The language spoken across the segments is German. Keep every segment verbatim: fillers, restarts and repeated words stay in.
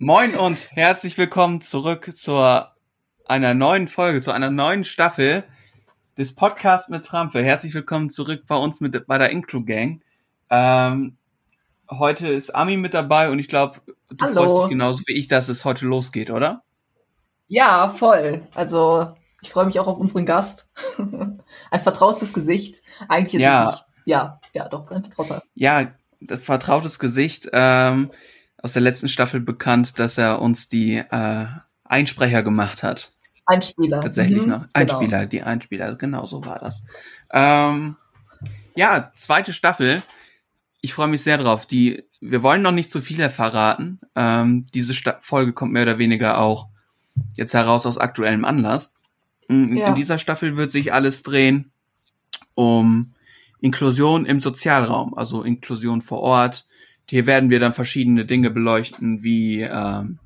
Moin und herzlich willkommen zurück zu einer neuen Folge, zu einer neuen Staffel des Podcasts mit Trampe. Herzlich willkommen zurück bei uns mit bei der Inclu Gang. Ähm, heute ist Ami mit dabei und ich glaube, du Hallo. freust dich genauso wie ich, dass es heute losgeht, oder? Ja, voll. Also ich freue mich auch auf unseren Gast. Ein vertrautes Gesicht. Eigentlich ist Ja. es nicht. Ja, ja, doch, ein vertrauter. Ja, vertrautes Gesicht. Ähm, aus der letzten Staffel bekannt, dass er uns die äh, Einsprecher gemacht hat. Einspieler. Tatsächlich mhm, noch. Einspieler, genau. Die Einspieler, genau so war das. Ähm, ja, zweite Staffel. Ich freue mich sehr drauf. Die, wir wollen noch nicht zu viel verraten. Ähm, diese Sta- Folge kommt mehr oder weniger auch jetzt heraus aus aktuellem Anlass. In, Ja. in dieser Staffel wird sich alles drehen um Inklusion im Sozialraum, also Inklusion vor Ort. Hier werden wir dann verschiedene Dinge beleuchten, wie ähm,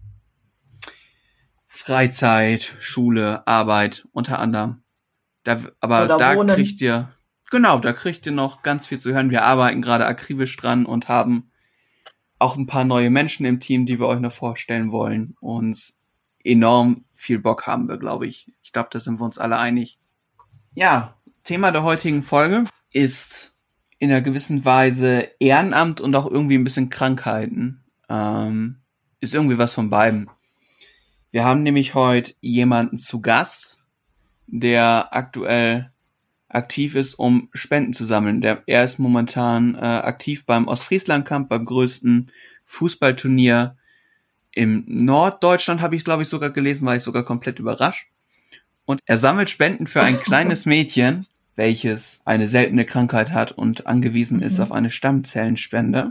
Freizeit, Schule, Arbeit unter anderem. Da, aber Oder da wohnen. kriegt ihr, genau, da kriegt ihr noch ganz viel zu hören. Wir arbeiten gerade akribisch dran und haben auch ein paar neue Menschen im Team, die wir euch noch vorstellen wollen. Und enorm viel Bock haben wir, glaube ich. Ich glaube, da sind wir uns alle einig. Ja, Thema der heutigen Folge ist in einer gewissen Weise Ehrenamt und auch irgendwie ein bisschen Krankheiten. Ähm, ist irgendwie was von beiden. Wir haben nämlich heute jemanden zu Gast, der aktuell aktiv ist, um Spenden zu sammeln. Der, er ist momentan äh, aktiv beim Ostfriesland Cup, beim größten Fußballturnier im Norddeutschland, habe ich glaube ich sogar gelesen, war ich sogar komplett überrascht. Und er sammelt Spenden für ein kleines Mädchen, welches eine seltene Krankheit hat und angewiesen ist Mhm. auf eine Stammzellenspende.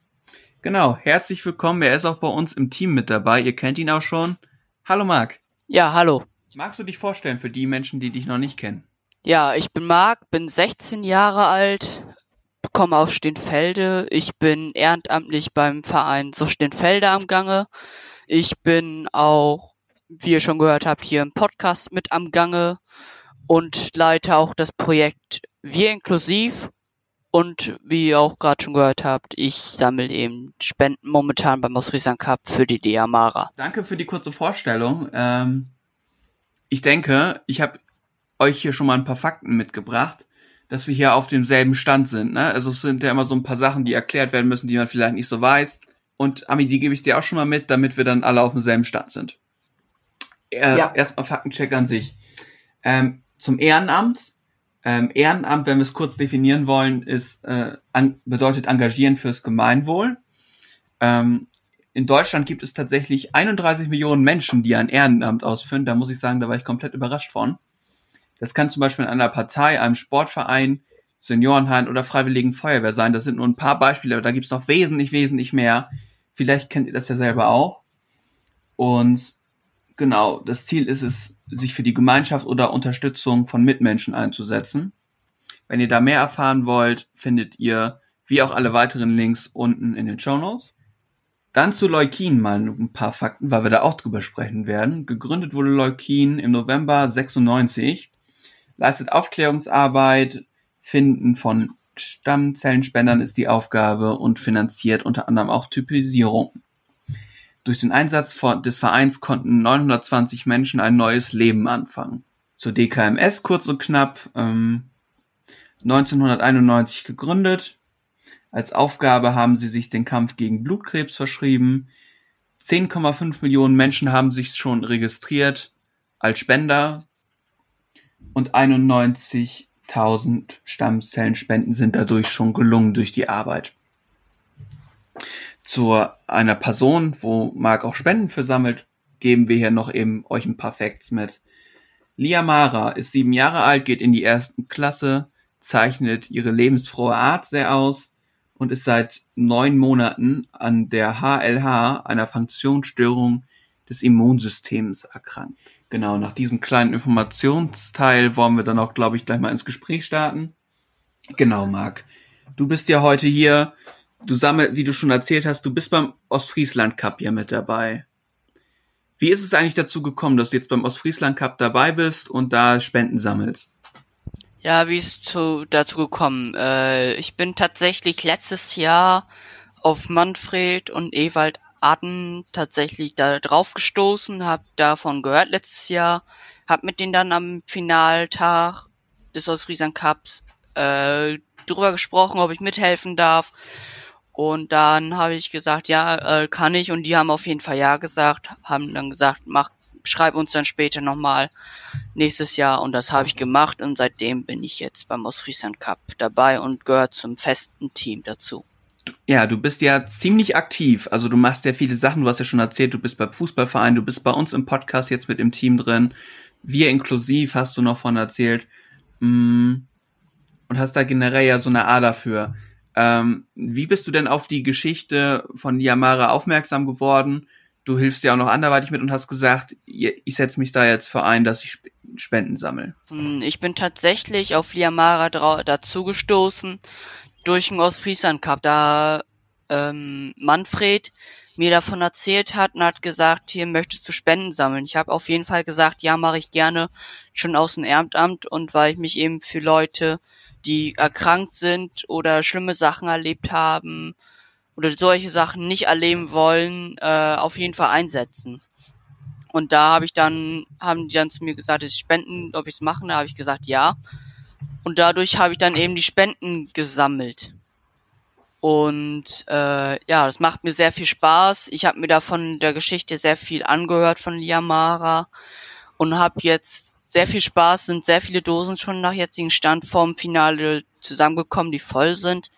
Genau, herzlich willkommen. Er ist auch bei uns im Team mit dabei. Ihr kennt ihn auch schon. Hallo Marc. Ja, hallo. Magst du dich vorstellen für die Menschen, die dich noch nicht kennen? Ja, ich bin Marc, bin sechzehn Jahre alt, komme aus Steenfelde. Ich bin ehrenamtlich beim Verein So Steenfelde am Gange. Ich bin auch, wie ihr schon gehört habt, hier im Podcast mit am Gange und leite auch das Projekt Wir Inklusiv. Und wie ihr auch gerade schon gehört habt, ich sammle eben Spenden momentan beim Ostfriesland Cup für die Diamara. Danke für die kurze Vorstellung. Ähm, ich denke, ich habe euch hier schon mal ein paar Fakten mitgebracht, dass wir hier auf demselben Stand sind. Ne? Also es sind ja immer so ein paar Sachen, die erklärt werden müssen, die man vielleicht nicht so weiß. Und Ami, die gebe ich dir auch schon mal mit, damit wir dann alle auf demselben Stand sind. Äh, Ja. Erstmal Faktencheck an sich. Ähm, zum Ehrenamt. Ähm, Ehrenamt, wenn wir es kurz definieren wollen, ist äh, an, bedeutet engagieren fürs Gemeinwohl. Ähm, in Deutschland gibt es tatsächlich einunddreißig Millionen Menschen, die ein Ehrenamt ausführen. Da muss ich sagen, da war ich komplett überrascht von. Das kann zum Beispiel in einer Partei, einem Sportverein, Seniorenheim oder Freiwilligen Feuerwehr sein. Das sind nur ein paar Beispiele, aber da gibt's noch wesentlich, wesentlich mehr. Vielleicht kennt ihr das ja selber auch. Und genau, das Ziel ist es, sich für die Gemeinschaft oder Unterstützung von Mitmenschen einzusetzen. Wenn ihr da mehr erfahren wollt, findet ihr, wie auch alle weiteren Links, unten in den Shownotes. Dann zu Leukin mal ein paar Fakten, weil wir da auch drüber sprechen werden. Gegründet wurde Leukin im November sechsundneunzig. Leistet Aufklärungsarbeit, Finden von Stammzellenspendern ist die Aufgabe und finanziert unter anderem auch Typisierung. Durch den Einsatz des Vereins konnten neunhundertzwanzig Menschen ein neues Leben anfangen. Zur D K M S kurz und knapp, ähm, neunzehnhunderteinundneunzig gegründet. Als Aufgabe haben sie sich den Kampf gegen Blutkrebs verschrieben. zehn Komma fünf Millionen Menschen haben sich schon registriert als Spender. Und einundneunzigtausend Stammzellenspenden sind dadurch schon gelungen durch die Arbeit. Zu einer Person, wo Marc auch Spenden für sammelt, geben wir hier noch eben euch ein paar Facts mit. Liamara ist sieben Jahre alt, geht in die ersten Klasse, zeichnet ihre lebensfrohe Art sehr aus und ist seit neun Monaten an der H L H, einer Funktionsstörung des Immunsystems, erkrankt. Genau, nach diesem kleinen Informationsteil wollen wir dann auch, glaube ich, gleich mal ins Gespräch starten. Genau, Marc. Du bist ja heute hier, du sammelst, wie du schon erzählt hast, du bist beim Ostfriesland Cup hier mit dabei. Wie ist es eigentlich dazu gekommen, dass du jetzt beim Ostfriesland Cup dabei bist und da Spenden sammelst? Ja, wie ist zu, dazu gekommen? Äh, ich bin tatsächlich letztes Jahr auf Manfred und Ewald Aden tatsächlich da drauf gestoßen, hab davon gehört letztes Jahr, hab mit denen dann am Finaltag des Ostfriesland Cups äh, drüber gesprochen, ob ich mithelfen darf. Und dann habe ich gesagt, ja, äh, kann ich. Und die haben auf jeden Fall ja gesagt, haben dann gesagt, mach, schreib uns dann später nochmal nächstes Jahr. Und das habe ich gemacht. Und seitdem bin ich jetzt beim Ostfriesland Cup dabei und gehört zum festen Team dazu. Ja, du bist ja ziemlich aktiv. Also du machst ja viele Sachen. Du hast ja schon erzählt, du bist beim Fußballverein, du bist bei uns im Podcast jetzt mit im Team drin. Wir inklusiv hast du noch von erzählt. Und hast da generell ja so eine Ader für. Ähm, wie bist du denn auf die Geschichte von Liamara aufmerksam geworden? Du hilfst ja auch noch anderweitig mit und hast gesagt, ich setze mich da jetzt für ein, dass ich Spenden sammle. Ich bin tatsächlich auf Liamara dra- dazu gestoßen durch den Ostfriesland Cup, da ähm, Manfred mir davon erzählt hat und hat gesagt, hier möchtest du Spenden sammeln. Ich habe auf jeden Fall gesagt, ja, mache ich gerne, schon aus dem Ehrenamt, und weil ich mich eben für Leute, die erkrankt sind oder schlimme Sachen erlebt haben oder solche Sachen nicht erleben wollen, äh, auf jeden Fall einsetzen. Und da habe ich dann, haben die dann zu mir gesagt, dass ich spenden, ob ich es mache, da habe ich gesagt, ja. Und dadurch habe ich dann eben die Spenden gesammelt. Und äh, ja, das macht mir sehr viel Spaß. Ich habe mir davon der Geschichte sehr viel angehört von Liamara und habe jetzt sehr viel Spaß. Sind sehr viele Dosen schon nach jetzigem Stand vorm Finale zusammengekommen, die voll sind.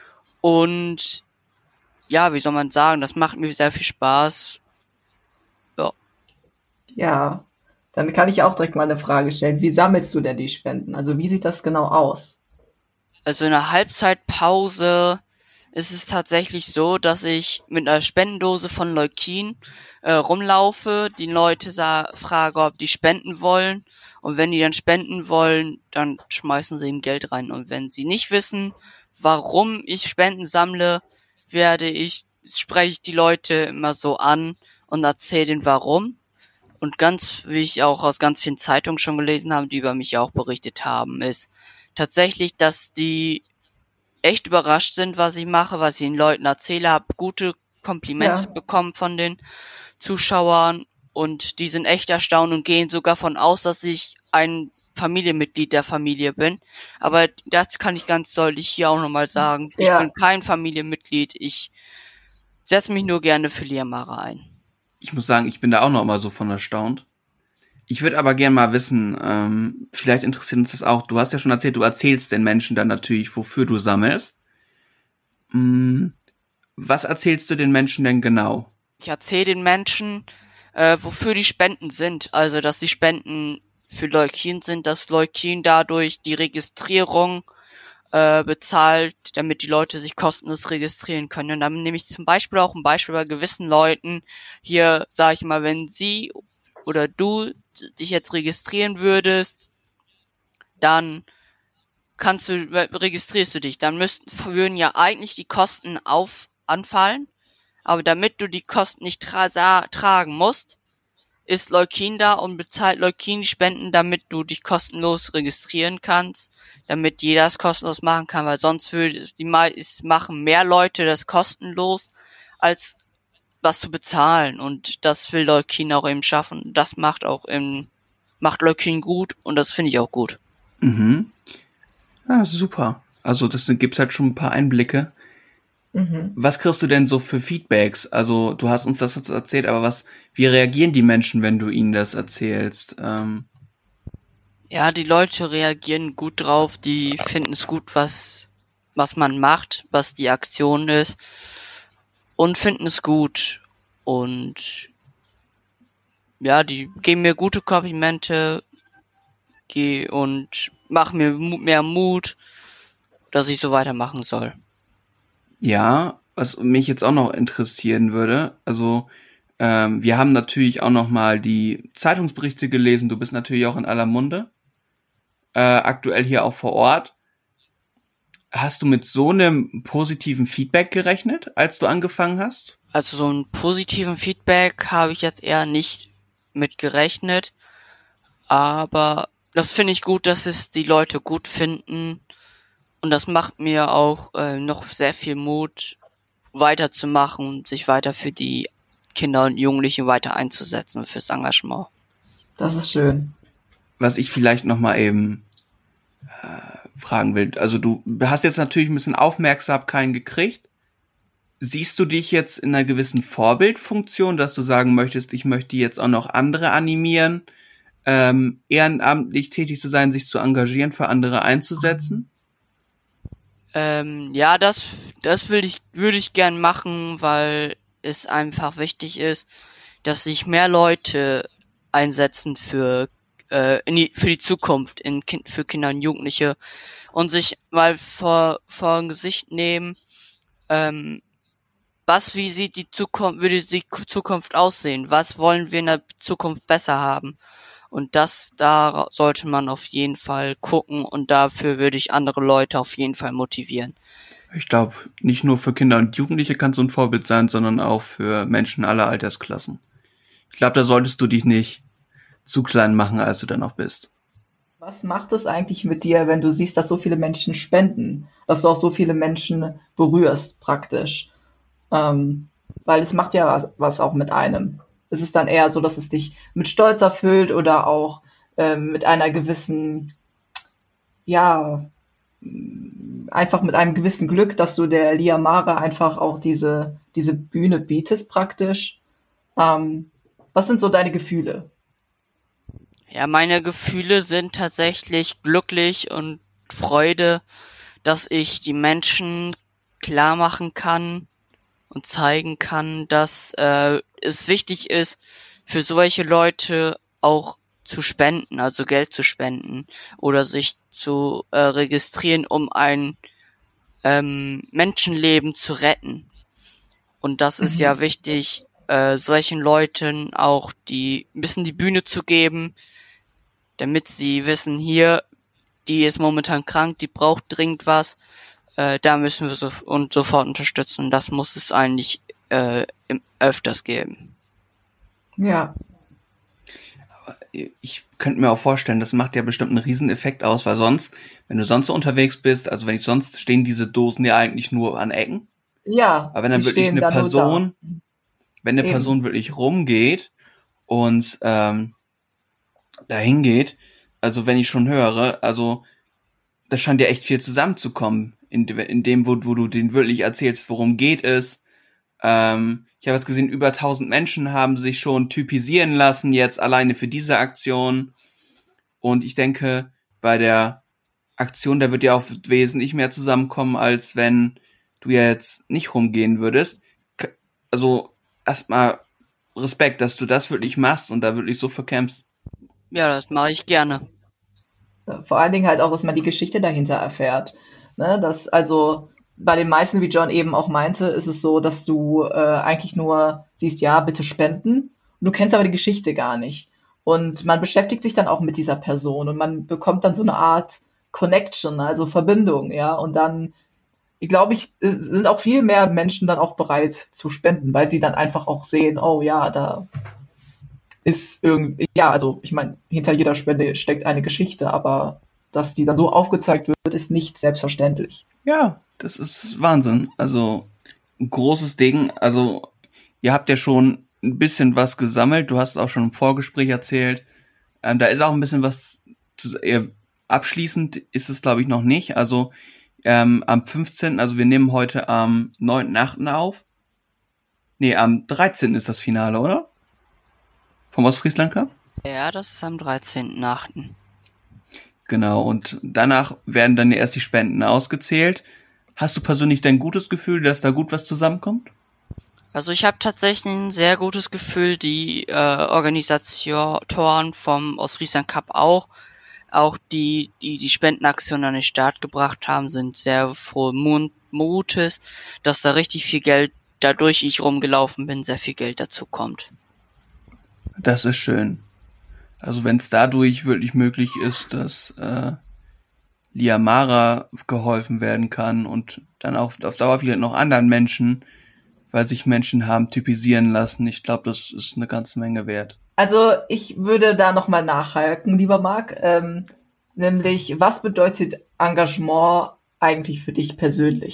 Und ja, wie soll man sagen, das macht mir sehr viel Spaß. Ja. Ja, dann kann ich auch direkt mal eine Frage stellen. Wie sammelst du denn die Spenden? Also wie sieht das genau aus? Also in der Halbzeitpause ist es tatsächlich so, dass ich mit einer Spendendose von Leukin äh, rumlaufe, die Leute sa- frage, ob die spenden wollen, und wenn die dann spenden wollen, dann schmeißen sie ihm Geld rein, und wenn sie nicht wissen, warum ich Spenden sammle, werde ich, spreche ich die Leute immer so an und erzähle denen warum, und ganz, wie ich auch aus ganz vielen Zeitungen schon gelesen habe, die über mich auch berichtet haben, ist tatsächlich, dass die echt überrascht sind, was ich mache, was ich den Leuten erzähle, habe gute Komplimente Ja. bekommen von den Zuschauern, und die sind echt erstaunt und gehen sogar von aus, dass ich ein Familienmitglied der Familie bin. Aber das kann ich ganz deutlich hier auch nochmal sagen. Ich Ja. bin kein Familienmitglied, ich setze mich nur gerne für Liamara ein. Ich muss sagen, ich bin da auch noch mal so von erstaunt. Ich würde aber gerne mal wissen, ähm, vielleicht interessiert uns das auch. Du hast ja schon erzählt, du erzählst den Menschen dann natürlich, wofür du sammelst. Hm, was erzählst du den Menschen denn genau? Ich erzähle den Menschen, äh, wofür die Spenden sind. Also, dass die Spenden für Leukin sind, dass Leukin dadurch die Registrierung äh, bezahlt, damit die Leute sich kostenlos registrieren können. Und dann nehme ich zum Beispiel auch ein Beispiel bei gewissen Leuten. Hier sage ich mal, wenn sie oder du dich jetzt registrieren würdest, dann kannst du, registrierst du dich, dann müssten, würden ja eigentlich die Kosten auf anfallen, aber damit du die Kosten nicht tra- tragen musst, ist Leukin da und bezahlt Leukin die Spenden, damit du dich kostenlos registrieren kannst, damit jeder es kostenlos machen kann, weil sonst würde die meisten machen mehr Leute das kostenlos, als was zu bezahlen, und das will Leukin auch eben schaffen. Das macht auch im, macht Leukin gut, und das finde ich auch gut. Mhm. Ja, super. Also das gibt's halt schon ein paar Einblicke. Mhm. Was kriegst du denn so für Feedbacks? Also du hast uns das jetzt erzählt, aber was, wie reagieren die Menschen, wenn du ihnen das erzählst? Ähm Ja, die Leute reagieren gut drauf, die finden es gut, was, was man macht, was die Aktion ist, und finden es gut. Und ja, die geben mir gute Komplimente ge- und machen mir mu- mehr Mut, dass ich so weitermachen soll. Ja, was mich jetzt auch noch interessieren würde, also ähm, wir haben natürlich auch noch mal die Zeitungsberichte gelesen, du bist natürlich auch in aller Munde, äh, aktuell hier auch vor Ort. Hast du mit so einem positiven Feedback gerechnet, als du angefangen hast? Also so einen positiven Feedback habe ich jetzt eher nicht mit gerechnet, aber das finde ich gut, dass es die Leute gut finden, und das macht mir auch äh, noch sehr viel Mut, weiterzumachen und sich weiter für die Kinder und Jugendlichen weiter einzusetzen und fürs Engagement. Das ist schön. Was ich vielleicht noch mal eben äh, fragen will, also du hast jetzt natürlich ein bisschen Aufmerksamkeit gekriegt. Siehst du dich jetzt in einer gewissen Vorbildfunktion, dass du sagen möchtest, ich möchte jetzt auch noch andere animieren, ähm, ehrenamtlich tätig zu sein, sich zu engagieren, für andere einzusetzen? Ähm, ja, das, das will ich, würde ich gern machen, weil es einfach wichtig ist, dass sich mehr Leute einsetzen für, äh, in die, für die Zukunft, in kind, für Kinder und Jugendliche und sich mal vor, vor ein Gesicht nehmen, ähm, was, wie sieht die Zukunft, würde die Zukunft aussehen? Was wollen wir in der Zukunft besser haben? Und das, da sollte man auf jeden Fall gucken und dafür würde ich andere Leute auf jeden Fall motivieren. Ich glaube, nicht nur für Kinder und Jugendliche kann so ein Vorbild sein, sondern auch für Menschen aller Altersklassen. Ich glaube, da solltest du dich nicht zu klein machen, als du dann noch bist. Was macht es eigentlich mit dir, wenn du siehst, dass so viele Menschen spenden, dass du auch so viele Menschen berührst praktisch? Ähm, weil es macht ja was, was auch mit einem. Es ist dann eher so, dass es dich mit Stolz erfüllt oder auch ähm, mit einer gewissen, ja, einfach mit einem gewissen Glück, dass du der Lia Mara einfach auch diese, diese Bühne bietest praktisch. Ähm, was sind so deine Gefühle? Ja, meine Gefühle sind tatsächlich glücklich und Freude, dass ich die Menschen klar machen kann und zeigen kann, dass äh, es wichtig ist, für solche Leute auch zu spenden, also Geld zu spenden oder sich zu äh, registrieren, um ein ähm, Menschenleben zu retten. Und das ist Mhm. ja wichtig, äh, solchen Leuten auch die ein bisschen die Bühne zu geben, damit sie wissen, hier, die ist momentan krank, die braucht dringend was, äh, da müssen wir so und sofort unterstützen. Und das muss es eigentlich äh, im, öfters geben. Ja, Ich könnte mir auch vorstellen, das macht ja bestimmt einen Rieseneffekt aus, weil sonst, wenn du sonst so unterwegs bist, also wenn ich sonst stehen diese Dosen ja eigentlich nur an Ecken. ja, Aber wenn dann die wirklich stehen eine da nur Person, da. wenn eine Eben. Person wirklich rumgeht und ähm, dahin geht, also wenn ich schon höre, also da scheint ja echt viel zusammenzukommen, in, de- in dem, wo, wo du denen wirklich erzählst, worum geht es. Ähm, ich habe jetzt gesehen, über tausend Menschen haben sich schon typisieren lassen, jetzt alleine für diese Aktion. Und ich denke, bei der Aktion, da wird ja auch wesentlich mehr zusammenkommen, als wenn du ja jetzt nicht rumgehen würdest. K- Also erstmal Respekt, dass du das wirklich machst und da wirklich so für kämpfst. Ja, das mache ich gerne. Vor allen Dingen halt auch, dass man die Geschichte dahinter erfährt. Ne? Dass also bei den meisten, wie John eben auch meinte, ist es so, dass du äh, eigentlich nur siehst, ja, bitte spenden. Und du kennst aber die Geschichte gar nicht. Und man beschäftigt sich dann auch mit dieser Person und man bekommt dann so eine Art Connection, also Verbindung, ja. Und dann, glaube ich, es sind auch viel mehr Menschen dann auch bereit zu spenden, weil sie dann einfach auch sehen, oh ja, da ist irgendwie, ja, also ich meine, hinter jeder Spende steckt eine Geschichte, aber dass die dann so aufgezeigt wird, ist nicht selbstverständlich. Ja, das ist Wahnsinn. Also ein großes Ding. Also ihr habt ja schon ein bisschen was gesammelt. Du hast es auch schon im Vorgespräch erzählt. Ähm, da ist auch ein bisschen was zu, eher abschließend ist es, glaube ich, noch nicht. Also ähm, am fünfzehnten, also wir nehmen heute am neunten achten auf. Nee, am dreizehnten ist das Finale, oder? Vom Ostfriesland Cup? Ja, das ist am dreizehnten achten Genau, und danach werden dann erst die Spenden ausgezählt. Hast du persönlich dein gutes Gefühl, dass da gut was zusammenkommt? Also ich habe tatsächlich ein sehr gutes Gefühl, die äh, Organisatoren vom Ostfriesland Cup auch. Auch die, die die Spendenaktion an den Start gebracht haben, sind sehr frohen Mutes, dass da richtig viel Geld, dadurch ich rumgelaufen bin, sehr viel Geld dazu kommt. Das ist schön. Also wenn es dadurch wirklich möglich ist, dass äh, Lia Mara geholfen werden kann und dann auch auf Dauer vielleicht noch anderen Menschen, weil sich Menschen haben typisieren lassen. Ich glaube, das ist eine ganze Menge wert. Also ich würde da nochmal nachhaken, lieber Marc, ähm, nämlich was bedeutet Engagement eigentlich für dich persönlich?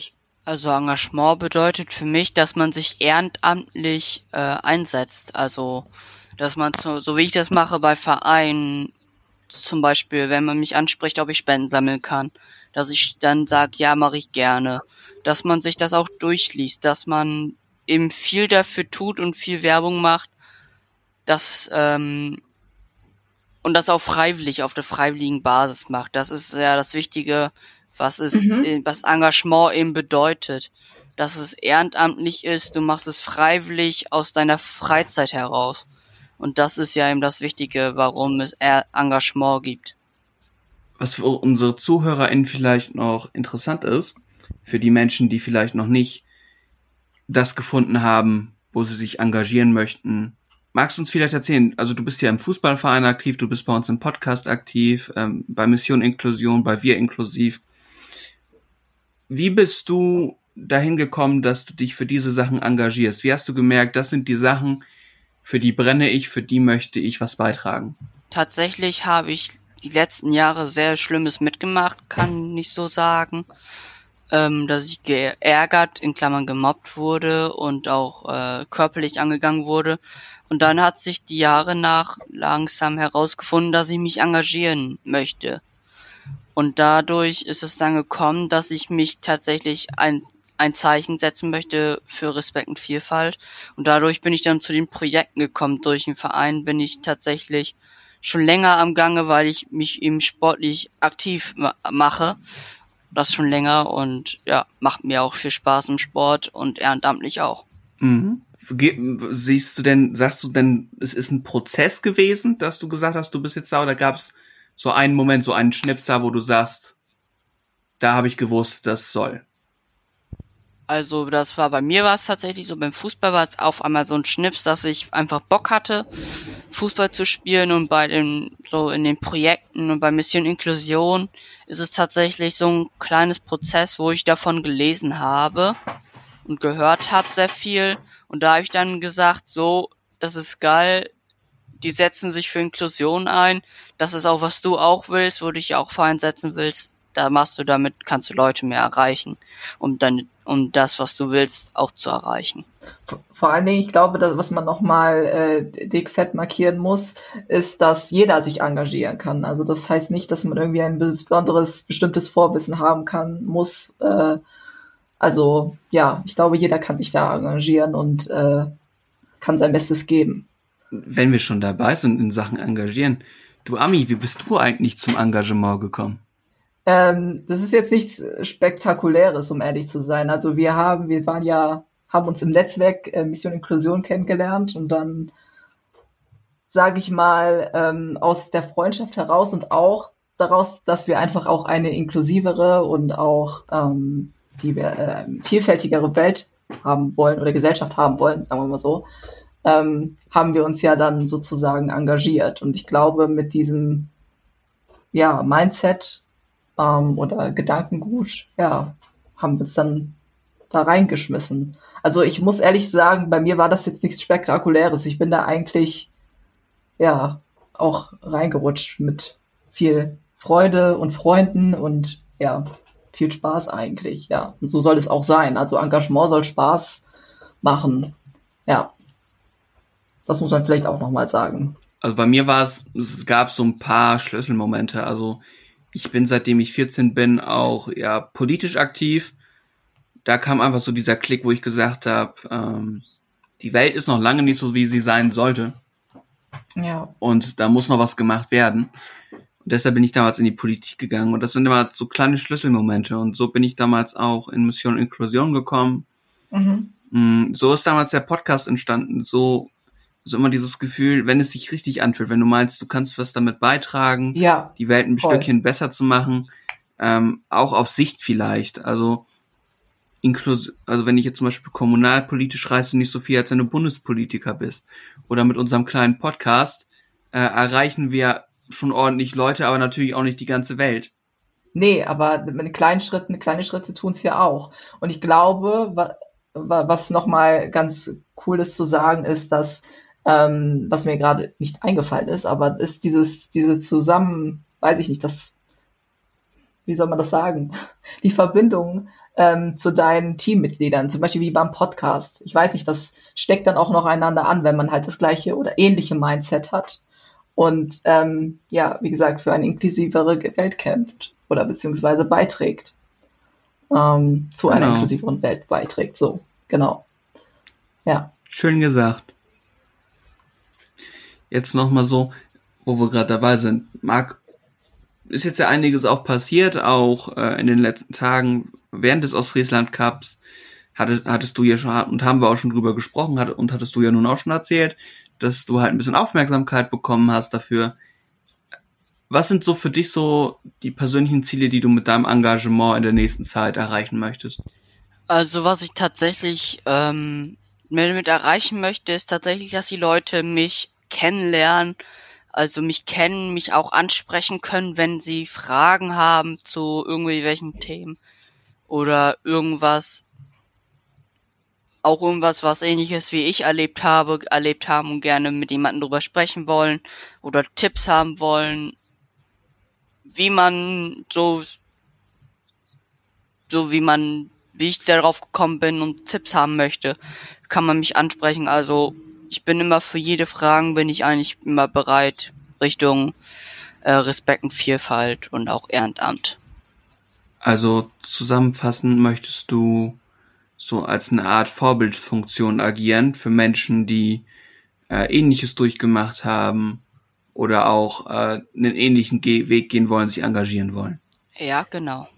Also Engagement bedeutet für mich, dass man sich ehrenamtlich äh, einsetzt. Also, dass man so, so wie ich das mache bei Vereinen, zum Beispiel, wenn man mich anspricht, ob ich Spenden sammeln kann, dass ich dann sage, ja, mache ich gerne. Dass man sich das auch durchliest, dass man eben viel dafür tut und viel Werbung macht, dass ähm, und das auch freiwillig, auf der freiwilligen Basis macht. Das ist ja das Wichtige, was es, Mhm. was Engagement eben bedeutet. Dass es ehrenamtlich ist, du machst es freiwillig aus deiner Freizeit heraus. Und das ist ja eben das Wichtige, warum es Engagement gibt. Was für unsere ZuhörerInnen vielleicht noch interessant ist, für die Menschen, die vielleicht noch nicht das gefunden haben, wo sie sich engagieren möchten. Magst du uns vielleicht erzählen, also du bist ja im Fußballverein aktiv, du bist bei uns im Podcast aktiv, ähm, bei Mission Inklusion, bei Wir Inklusiv. Wie bist du dahin gekommen, dass du dich für diese Sachen engagierst? Wie hast du gemerkt, das sind die Sachen, für die brenne ich, für die möchte ich was beitragen? Tatsächlich habe ich die letzten Jahre sehr Schlimmes mitgemacht, kann ich so sagen. Ähm, dass ich geärgert, in Klammern gemobbt wurde und auch äh, körperlich angegangen wurde. Und dann hat sich die Jahre nach langsam herausgefunden, dass ich mich engagieren möchte. Und dadurch ist es dann gekommen, dass ich mich tatsächlich ein ein Zeichen setzen möchte für Respekt und Vielfalt. Und dadurch bin ich dann zu den Projekten gekommen. Durch den Verein bin ich tatsächlich schon länger am Gange, weil ich mich eben sportlich aktiv ma- mache. Das schon länger und ja, macht mir auch viel Spaß im Sport und ehrenamtlich auch. Mhm. Ge- Siehst du denn, sagst du denn, es ist ein Prozess gewesen, dass du gesagt hast, du bist jetzt da, oder gab es so einen Moment, so einen Schnipser, wo du sagst, da habe ich gewusst, das soll? Also das war bei mir war es tatsächlich so, beim Fußball war es auf einmal so ein Schnips, dass ich einfach Bock hatte, Fußball zu spielen, und bei den, so in den Projekten und bei Mission Inklusion ist es tatsächlich so ein kleines Prozess, wo ich davon gelesen habe und gehört habe sehr viel, und da habe ich dann gesagt, so, das ist geil, die setzen sich für Inklusion ein, das ist auch, was du auch willst, wo du dich auch für einsetzen willst, da machst du damit, kannst du Leute mehr erreichen, um dann, um das, was du willst, auch zu erreichen. Vor allen Dingen, ich glaube, dass, was man nochmal äh, dickfett markieren muss, ist, dass jeder sich engagieren kann. Also das heißt nicht, dass man irgendwie ein besonderes, bestimmtes Vorwissen haben kann, muss. Äh, also ja, ich glaube, jeder kann sich da engagieren und äh, kann sein Bestes geben. Wenn wir schon dabei sind in Sachen engagieren, du Ami, wie bist du eigentlich zum Engagement gekommen? Ähm, das ist jetzt nichts Spektakuläres, um ehrlich zu sein. Also wir haben, wir waren ja, haben uns im Netzwerk äh, Mission Inklusion kennengelernt und dann, sage ich mal, ähm, aus der Freundschaft heraus und auch daraus, dass wir einfach auch eine inklusivere und auch ähm, die wir, äh, vielfältigere Welt haben wollen oder Gesellschaft haben wollen, sagen wir mal so, ähm, haben wir uns ja dann sozusagen engagiert. Und ich glaube, mit diesem ja, Mindset ähm, oder Gedankengut, ja, haben wir uns dann da reingeschmissen. Also ich muss ehrlich sagen, bei mir war das jetzt nichts Spektakuläres. Ich bin da eigentlich, ja, auch reingerutscht mit viel Freude und Freunden und ja, viel Spaß eigentlich, ja. Und so soll es auch sein. Also Engagement soll Spaß machen. Ja, das muss man vielleicht auch nochmal sagen. Also bei mir war es, es gab so ein paar Schlüsselmomente. Also ich bin, seitdem ich vierzehn bin, auch ja politisch aktiv. Da kam einfach so dieser Klick, wo ich gesagt habe, ähm, die Welt ist noch lange nicht so, wie sie sein sollte. Ja. Und da muss noch was gemacht werden. Und deshalb bin ich damals in die Politik gegangen. Und das sind immer so kleine Schlüsselmomente. Und so bin ich damals auch in Mission Inklusion gekommen. Mhm. So ist damals der Podcast entstanden. So, so immer dieses Gefühl, wenn es sich richtig anfühlt, wenn du meinst, du kannst was damit beitragen, Ja, die Welt ein voll. Stückchen besser zu machen, ähm, auch auf Sicht vielleicht. Also Inklus- also wenn ich jetzt zum Beispiel kommunalpolitisch reichst du nicht so viel, als wenn du Bundespolitiker bist. Oder mit unserem kleinen Podcast äh, erreichen wir schon ordentlich Leute, aber natürlich auch nicht die ganze Welt. Nee, aber mit kleinen Schritten, kleine Schritte tun es ja auch. Und ich glaube, wa, wa, was nochmal ganz cool ist zu sagen, ist, dass, ähm, was mir gerade nicht eingefallen ist, aber ist dieses, diese zusammen, weiß ich nicht, das wie soll man das sagen, die Verbindung ähm, zu deinen Teammitgliedern, zum Beispiel wie beim Podcast. Ich weiß nicht, das steckt dann auch noch einander an, wenn man halt das gleiche oder ähnliche Mindset hat und ähm, ja, wie gesagt, für eine inklusivere Welt kämpft oder beziehungsweise beiträgt, ähm, zu einer Genau. inklusiveren Welt beiträgt. So, genau. Ja. Schön gesagt. Jetzt nochmal so, wo wir gerade dabei sind. Marc, ist jetzt ja einiges auch passiert, auch äh, in den letzten Tagen während des Ostfriesland Cups. Hattest, hattest du ja schon, und haben wir auch schon drüber gesprochen, hat, und hattest du ja nun auch schon erzählt, dass du halt ein bisschen Aufmerksamkeit bekommen hast dafür. Was sind so für dich so die persönlichen Ziele, die du mit deinem Engagement in der nächsten Zeit erreichen möchtest? Also was ich tatsächlich ähm, damit erreichen möchte, ist tatsächlich, dass die Leute mich kennenlernen, also mich kennen, mich auch ansprechen können, wenn sie Fragen haben zu irgendwelchen Themen oder irgendwas, auch irgendwas, was ähnliches wie ich erlebt habe, erlebt haben und gerne mit jemandem drüber sprechen wollen oder Tipps haben wollen, wie man so, so wie man, wie ich darauf gekommen bin und Tipps haben möchte, kann man mich ansprechen. Also ich bin immer für jede Frage, bin ich eigentlich immer bereit, Richtung äh, Respekt und Vielfalt und auch Ehrenamt. Also zusammenfassend möchtest du so als eine Art Vorbildfunktion agieren für Menschen, die äh, Ähnliches durchgemacht haben oder auch äh, einen ähnlichen Ge- Weg gehen wollen, sich engagieren wollen. Ja, genau.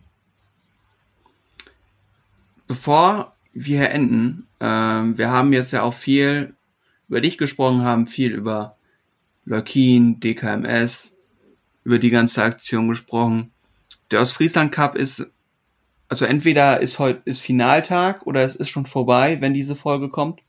Bevor wir hier enden, äh, wir haben jetzt ja auch viel über dich gesprochen, haben viel über Leukin, D K M S, über die ganze Aktion gesprochen. Der Ostfriesland Cup ist, also entweder ist heute ist Finaltag oder es ist schon vorbei, wenn diese Folge kommt.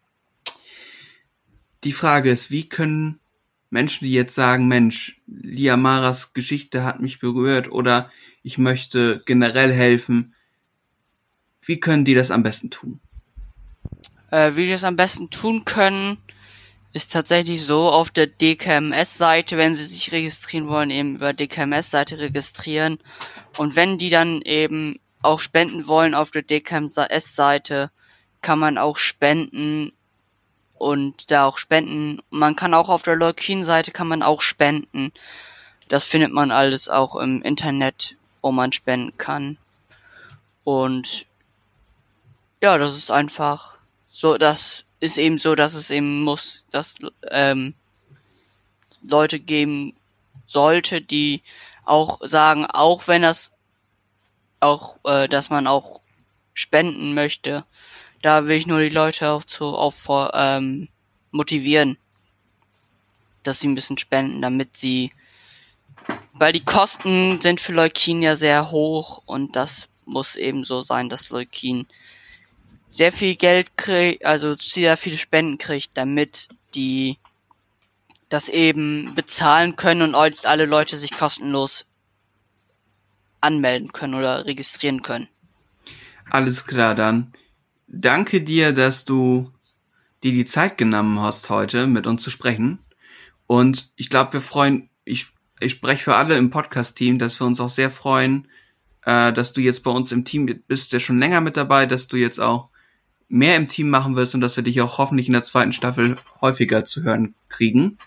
Die Frage ist, wie können Menschen, die jetzt sagen, Mensch, Lia Maras Geschichte hat mich berührt oder ich möchte generell helfen, wie können die das am besten tun? Äh, wie die das am besten tun können, ist tatsächlich so, auf der D K M S-Seite, wenn sie sich registrieren wollen, eben über D K M S-Seite registrieren. Und wenn die dann eben auch spenden wollen auf der D K M S-Seite, kann man auch spenden und da auch spenden. Man kann auch auf der Leukin-Seite kann man auch spenden. Das findet man alles auch im Internet, wo man spenden kann. Und ja, das ist einfach so, das ist eben so, dass es eben muss, dass ähm, Leute geben sollte, die auch sagen, auch wenn das auch, äh, dass man auch spenden möchte, da will ich nur die Leute auch zu auf ähm, motivieren, dass sie ein bisschen spenden, damit sie, weil die Kosten sind für Leukin ja sehr hoch und das muss eben so sein, dass Leukin sehr viel Geld kriegt, also sehr viele Spenden kriegt, damit die das eben bezahlen können und alle Leute sich kostenlos anmelden können oder registrieren können. Alles klar, dann danke dir, dass du dir die Zeit genommen hast, heute mit uns zu sprechen. Und ich glaube, wir freuen, ich, ich spreche für alle im Podcast-Team, dass wir uns auch sehr freuen, äh, dass du jetzt bei uns im Team bist, ja schon länger mit dabei, dass du jetzt auch mehr im Team machen wirst und dass wir dich auch hoffentlich in der zweiten Staffel häufiger zu hören kriegen.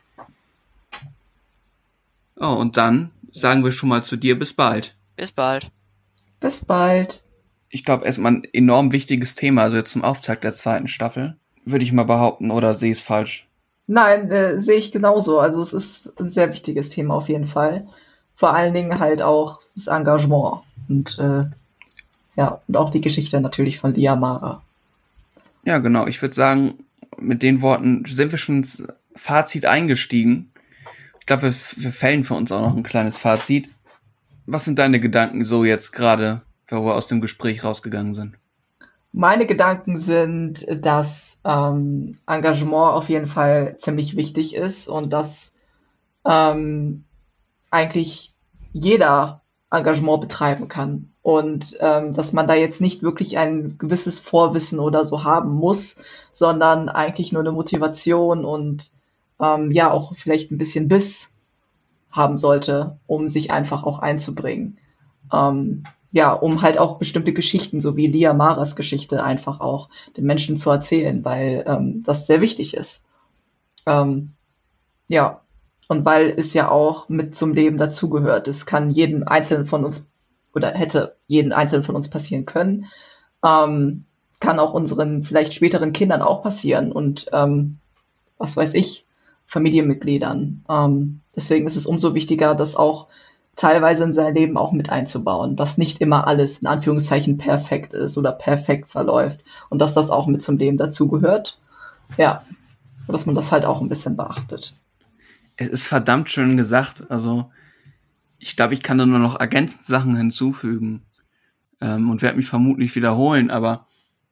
Oh, und dann sagen wir schon mal zu dir bis bald. Bis bald. Bis bald. Ich glaube, erstmal ein enorm wichtiges Thema, also jetzt zum Auftakt der zweiten Staffel, würde ich mal behaupten, oder sehe ich es falsch? Nein, äh, sehe ich genauso. Also es ist ein sehr wichtiges Thema auf jeden Fall. Vor allen Dingen halt auch das Engagement und äh, ja, und auch die Geschichte natürlich von Lia Mara. Ja, genau. Ich würde sagen, mit den Worten sind wir schon ins Fazit eingestiegen. Ich glaube, wir, wir fällen für uns auch noch ein kleines Fazit. Was sind deine Gedanken so jetzt gerade, wo wir aus dem Gespräch rausgegangen sind? Meine Gedanken sind, dass ähm, Engagement auf jeden Fall ziemlich wichtig ist und dass ähm, eigentlich jeder Engagement betreiben kann und ähm, dass man da jetzt nicht wirklich ein gewisses Vorwissen oder so haben muss, sondern eigentlich nur eine Motivation und ähm, ja auch vielleicht ein bisschen Biss haben sollte, um sich einfach auch einzubringen. Ähm, ja, um halt auch bestimmte Geschichten, so wie Lia Maras Geschichte, einfach auch den Menschen zu erzählen, weil ähm, das sehr wichtig ist. Ähm, ja, und weil es ja auch mit zum Leben dazugehört. Es kann jeden Einzelnen von uns oder hätte jeden Einzelnen von uns passieren können. Ähm, kann auch unseren vielleicht späteren Kindern auch passieren und ähm, was weiß ich, Familienmitgliedern. Ähm, deswegen ist es umso wichtiger, das auch teilweise in sein Leben auch mit einzubauen, dass nicht immer alles in Anführungszeichen perfekt ist oder perfekt verläuft und dass das auch mit zum Leben dazugehört. Ja, dass man das halt auch ein bisschen beachtet. Es ist verdammt schön gesagt. Also ich glaube, ich kann da nur noch ergänzend Sachen hinzufügen ähm, und werde mich vermutlich wiederholen, aber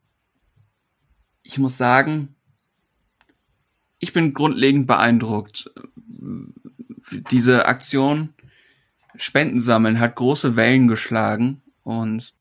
ich muss sagen, ich bin grundlegend beeindruckt. Diese Aktion Spenden sammeln hat große Wellen geschlagen und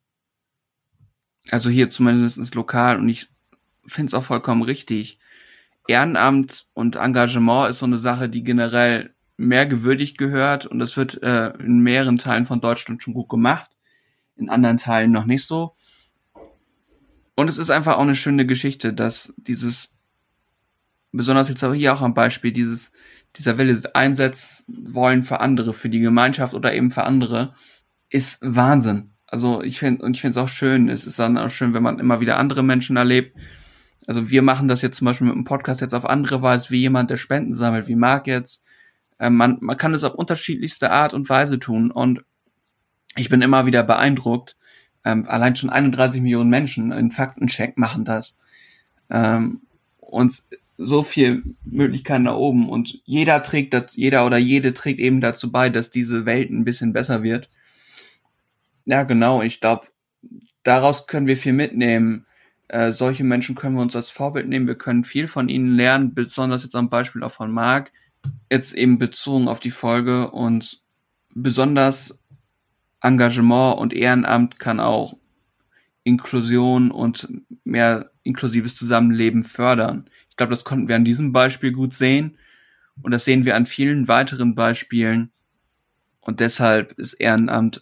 also hier zumindest lokal und ich finde es auch vollkommen richtig. Ehrenamt und Engagement ist so eine Sache, die generell mehr gewürdigt gehört und das wird äh, in mehreren Teilen von Deutschland schon gut gemacht, in anderen Teilen noch nicht so. Und es ist einfach auch eine schöne Geschichte, dass dieses, besonders jetzt auch hier auch am Beispiel, dieses, dieser Wille einsetzen wollen für andere, für die Gemeinschaft oder eben für andere, ist Wahnsinn. Also ich finde, und ich finde es auch schön, es ist dann auch schön, wenn man immer wieder andere Menschen erlebt. Also wir machen das jetzt zum Beispiel mit dem Podcast jetzt auf andere Weise, wie jemand, der Spenden sammelt, wie Marc jetzt. Ähm, man, man kann es auf unterschiedlichste Art und Weise tun und ich bin immer wieder beeindruckt. Ähm, allein schon einunddreißig Millionen Menschen in Faktencheck machen das. Ähm, und so viel Möglichkeiten da oben und jeder trägt das, jeder oder jede trägt eben dazu bei, dass diese Welt ein bisschen besser wird. Ja, genau. Ich glaube, daraus können wir viel mitnehmen. Äh, solche Menschen können wir uns als Vorbild nehmen. Wir können viel von ihnen lernen, besonders jetzt am Beispiel auch von Marc. Jetzt eben bezogen auf die Folge und besonders Engagement und Ehrenamt kann auch Inklusion und mehr inklusives Zusammenleben fördern. Ich glaube, das konnten wir an diesem Beispiel gut sehen und das sehen wir an vielen weiteren Beispielen und deshalb ist Ehrenamt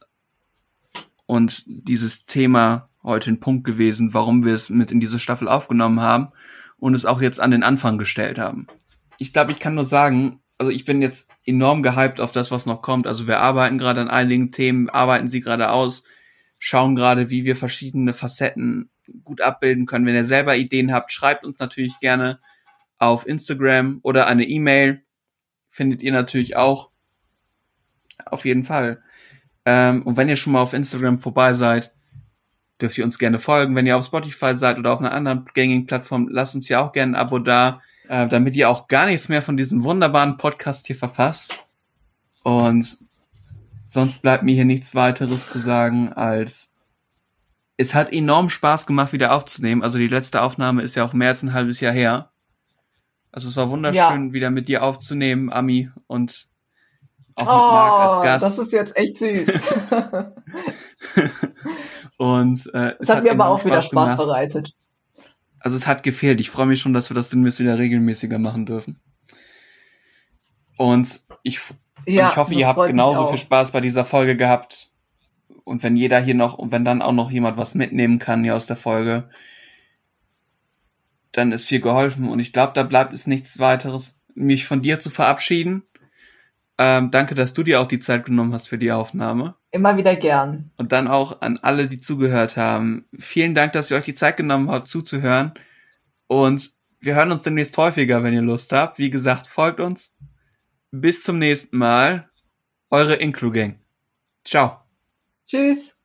und dieses Thema heute ein Punkt gewesen, warum wir es mit in diese Staffel aufgenommen haben und es auch jetzt an den Anfang gestellt haben. Ich glaube, ich kann nur sagen, also ich bin jetzt enorm gehypt auf das, was noch kommt. Also wir arbeiten gerade an einigen Themen, arbeiten sie gerade aus, schauen gerade, wie wir verschiedene Facetten gut abbilden können. Wenn ihr selber Ideen habt, schreibt uns natürlich gerne auf Instagram oder eine E-Mail. Findet ihr natürlich auch. Auf jeden Fall. Ähm, und wenn ihr schon mal auf Instagram vorbei seid, dürft ihr uns gerne folgen. Wenn ihr auf Spotify seid oder auf einer anderen gängigen Plattform, lasst uns ja auch gerne ein Abo da, äh, damit ihr auch gar nichts mehr von diesem wunderbaren Podcast hier verpasst. Und sonst bleibt mir hier nichts weiteres zu sagen, als es hat enorm Spaß gemacht, wieder aufzunehmen. Also die letzte Aufnahme ist ja auch mehr als ein halbes Jahr her. Also es war wunderschön, ja, wieder mit dir aufzunehmen, Ami, und auch mit Oh, Marc als Gast. das ist jetzt echt süß. Und äh, Es es hat hat mir aber enorm auch wieder Spaß Spaß gemacht. bereitet. Also es hat gefehlt. Ich freue mich schon, dass wir das demnächst wieder regelmäßiger machen dürfen. Und ich, Ja, und ich hoffe, das ihr habt freut mich genauso auch. viel Spaß bei dieser Folge gehabt. Und wenn jeder hier noch, und wenn dann auch noch jemand was mitnehmen kann hier aus der Folge, dann ist viel geholfen. Und ich glaube, da bleibt es nichts weiteres, mich von dir zu verabschieden. Ähm, danke, dass du dir auch die Zeit genommen hast für die Aufnahme. Immer wieder gern. Und dann auch an alle, die zugehört haben. Vielen Dank, dass ihr euch die Zeit genommen habt, zuzuhören. Und wir hören uns demnächst häufiger, wenn ihr Lust habt. Wie gesagt, folgt uns. Bis zum nächsten Mal. Eure Inclu Gang. Ciao. Tschüss.